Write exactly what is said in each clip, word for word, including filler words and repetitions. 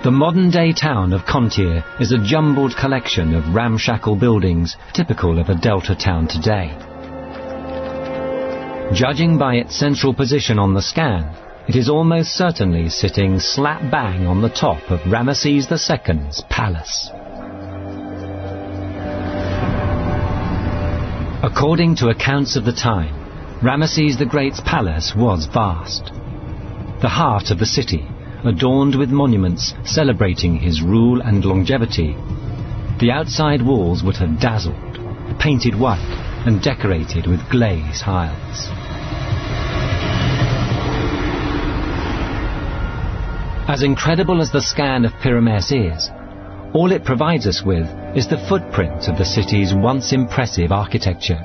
The modern-day town of Kontir is a jumbled collection of ramshackle buildings typical of a delta town today. Judging by its central position on the scan, it is almost certainly sitting slap bang on the top of Ramesses the Second's palace. According to accounts of the time, Ramesses the Great's palace was vast. The heart of the city, adorned with monuments celebrating his rule and longevity. The outside walls would have dazzled, painted white and decorated with glaze tiles. As incredible as the scan of Pyramis is, all it provides us with is the footprint of the city's once impressive architecture.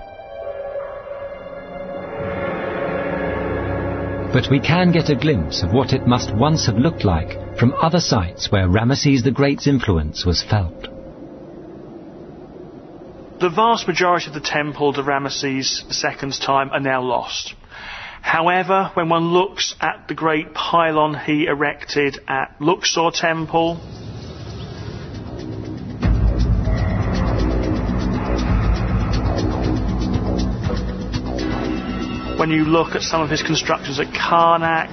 But we can get a glimpse of what it must once have looked like from other sites where Ramesses the Great's influence was felt. The vast majority of the temples of Ramesses the Second's time are now lost. However, when one looks at the great pylon he erected at Luxor Temple, when you look at some of his constructions at Karnak,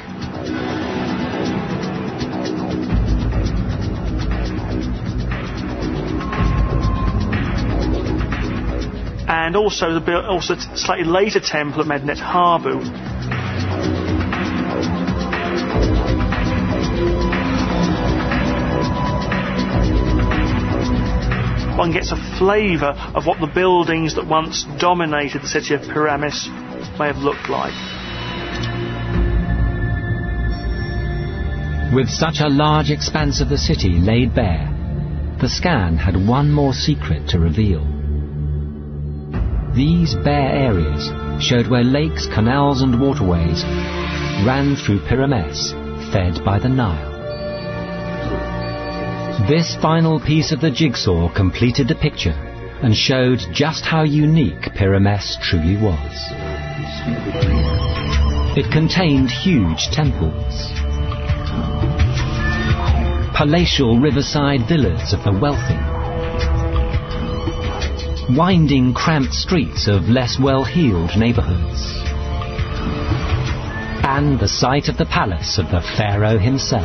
and also the also slightly later temple at Medinet Habu, one gets a flavour of what the buildings that once dominated the city of Pyramis may have looked like. With such a large expanse of the city laid bare, the scan had one more secret to reveal. These bare areas showed where lakes, canals and waterways ran through Pyramis, fed by the Nile. This final piece of the jigsaw completed the picture and showed just how unique Pyramis truly was. It contained huge temples, palatial riverside villas of the wealthy, winding cramped streets of less well-heeled neighbourhoods, and the site of the palace of the pharaoh himself.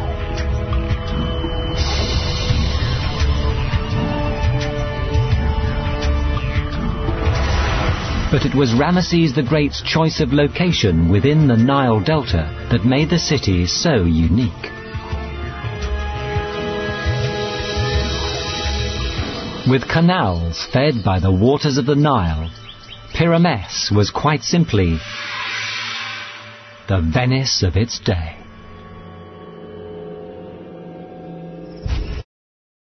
But it was Ramesses the Great's choice of location within the Nile Delta that made the city so unique. With canals fed by the waters of the Nile, Pyramis was quite simply the Venice of its day.